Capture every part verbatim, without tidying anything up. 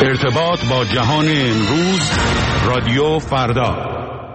ارتباط با جهان امروز، رادیو فردا.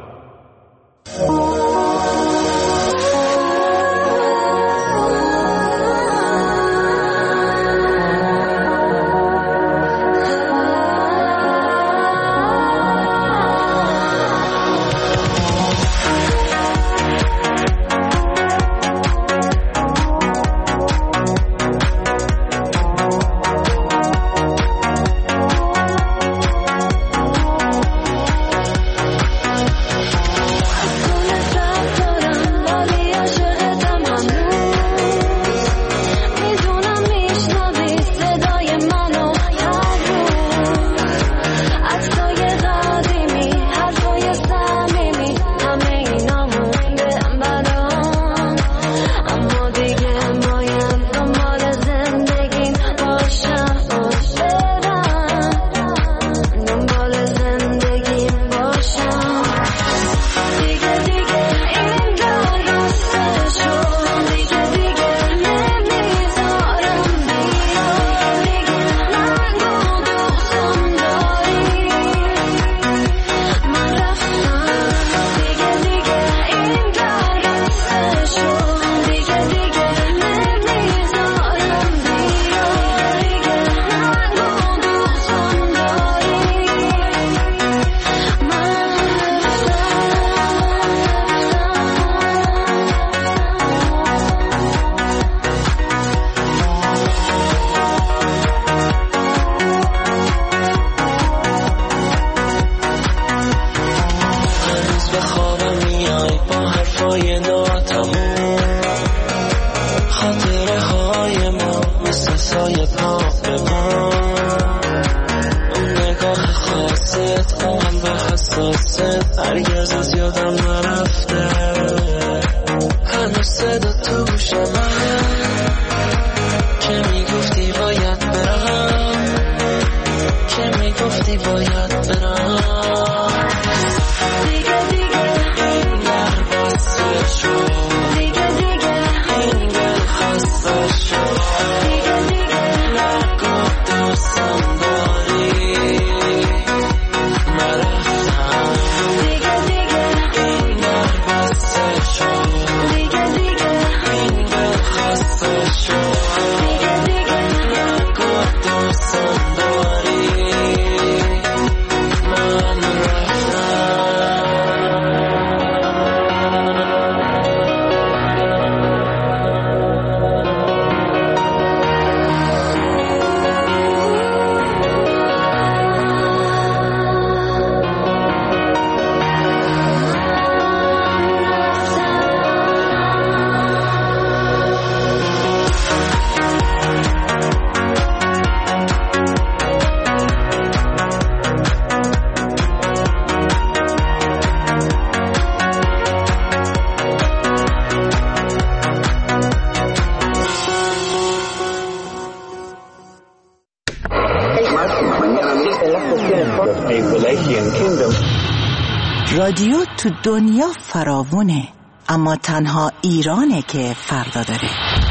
رادیو تو دنیا فراوونه، اما تنها ایرانه که فردا داره.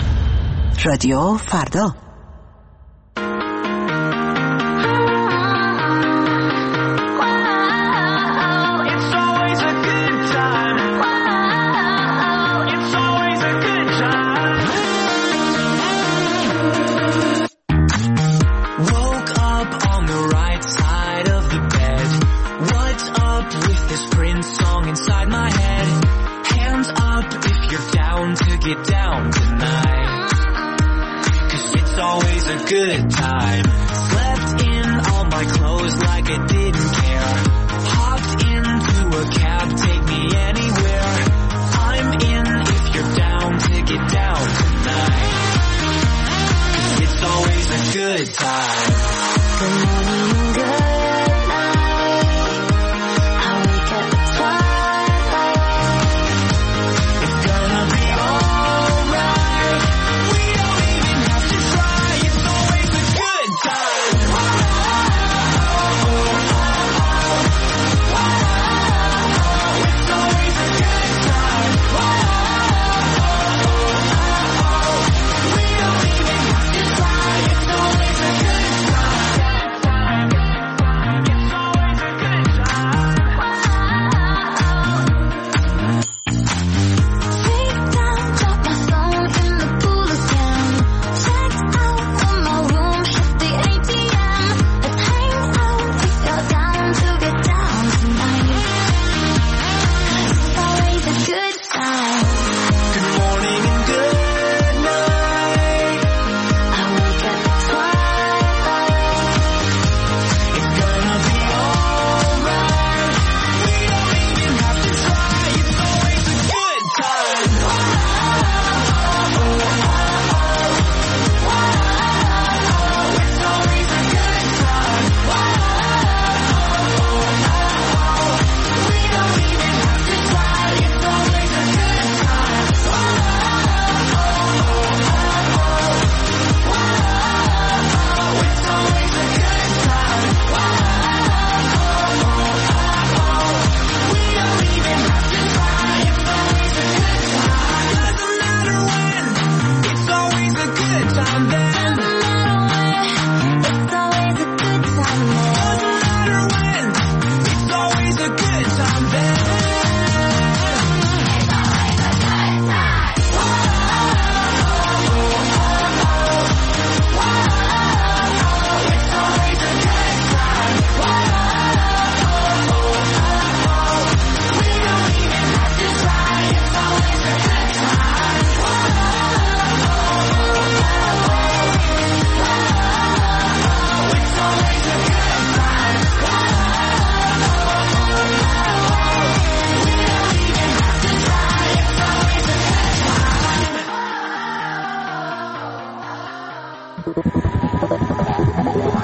رادیو فردا. Good time. Slept in all my clothes like I didn't care. Hopped into a cab, take me anywhere. I'm in if you're down to get down tonight. 'Cause it's always a good time. Good morning, good night. I wake up at twilight. It's gonna be alright. We don't even have to try. It's always a good time. It's always a good time. We don't even have to try. It's always a good time.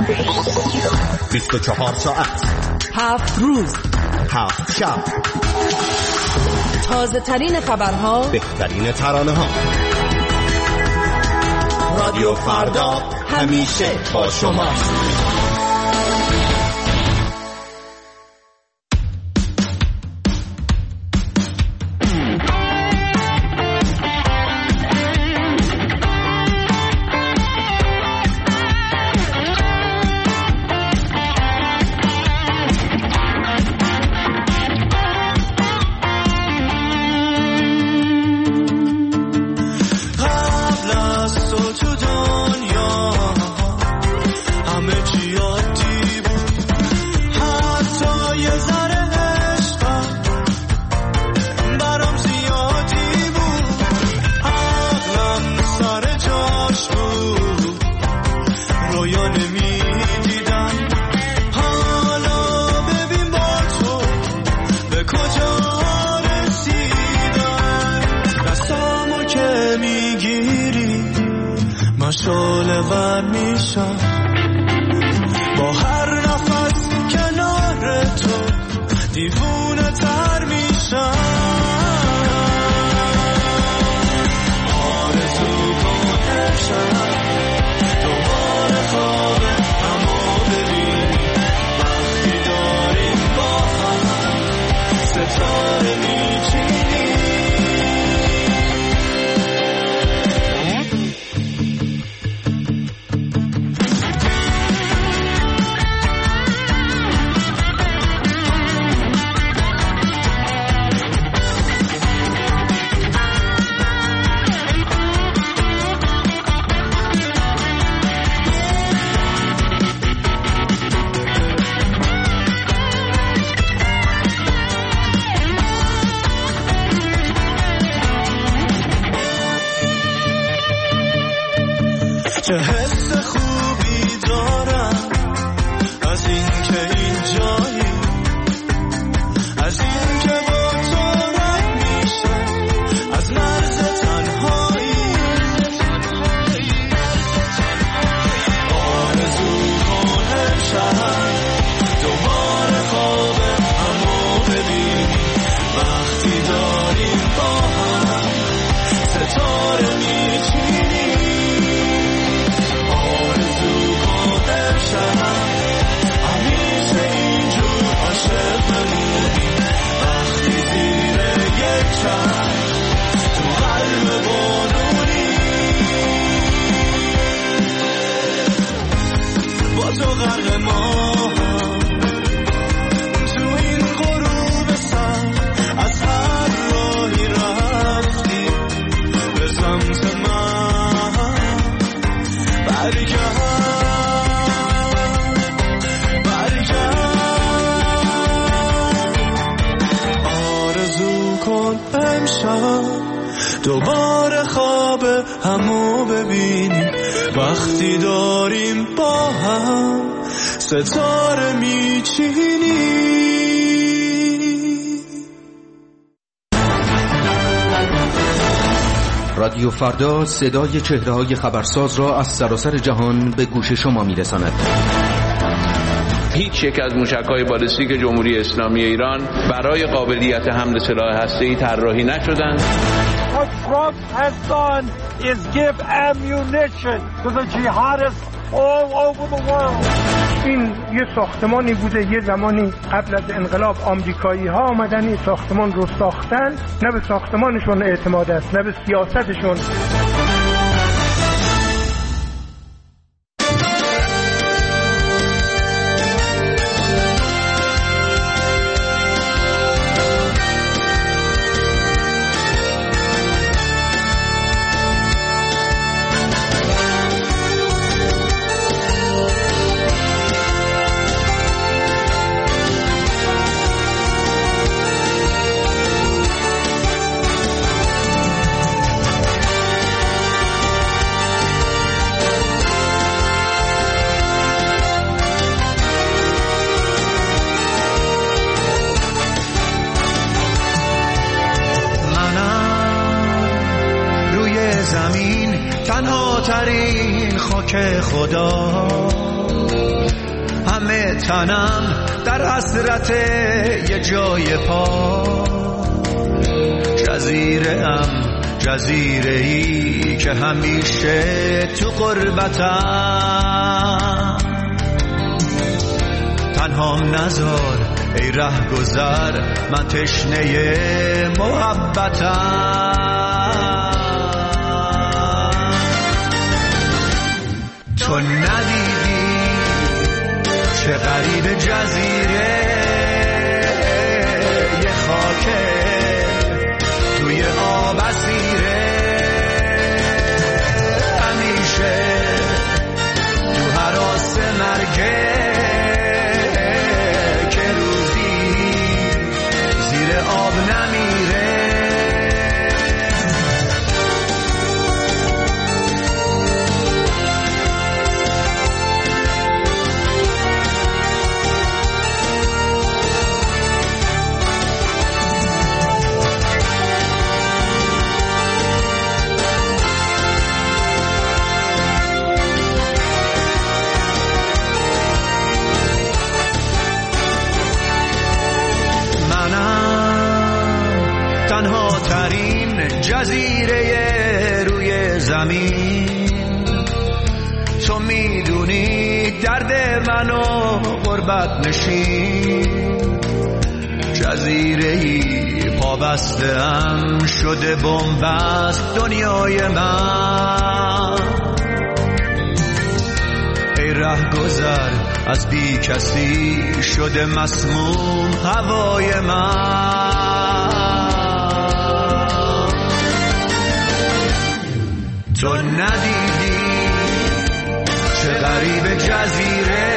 بیست و چهار ساعت، هفت روز، هفت شب، تازه ترین خبرها، بهترین ترانه ها. رادیو فردا همیشه با شماست. چه حس خوبی دارم از این که اینجایی، از این که با تو رنگ میشه از مرز تنهایی. آرزو کن امشب دوباره خواب همو ببینیم وقتی داریم با هم ستاره میچینیم. همیشه اینجور عاشق بمونیم وقتی زیر یک چشم تو قلب بارونی با تو غرق ما تو این غروب سر از هر راهی رفتی به سمت من برگرد دوباره خواب همو ببینیم وقتی داریم با هم ستاره میچینیم. رادیو فردا صدای چهره‌های خبرساز را از سراسر جهان به گوش شما میرساند. هیچ یک از موشک‌های بالستیک جمهوری اسلامی ایران برای قابلیت حمل سلاح هسته‌ای طراحی نشدند. What Trump has done is give ammunition to the jihadists all over the world. این یه ساختمانی بوده یه زمانی قبل از انقلاب آمریکایی ها آمدن این ساختمان رو ساختن. نه به ساختمانشون اعتماد است نه به سیاستشون. تنها ترین خاک خدا تنم در حسرت یه جای پا، جزیره ام جزیره ای که همیشه تو غربتم، تنهام نذار ای ره گذر من تشنه محبتم. تو ندیدی چه غریب جزیره یه خاکه توی آب اسیره، همیشه تو هراس مرگه که روزی زیر آب نمیره. تنها ترین جزیره روی زمین، تو میدونی درد منو غربت نشین، جزیره‌ای پابسته‌ام شده بنبست دنیای من. ای ره گذر از بی کسی شده مسموم هوای من. تو ندیدی چه غریب جزیره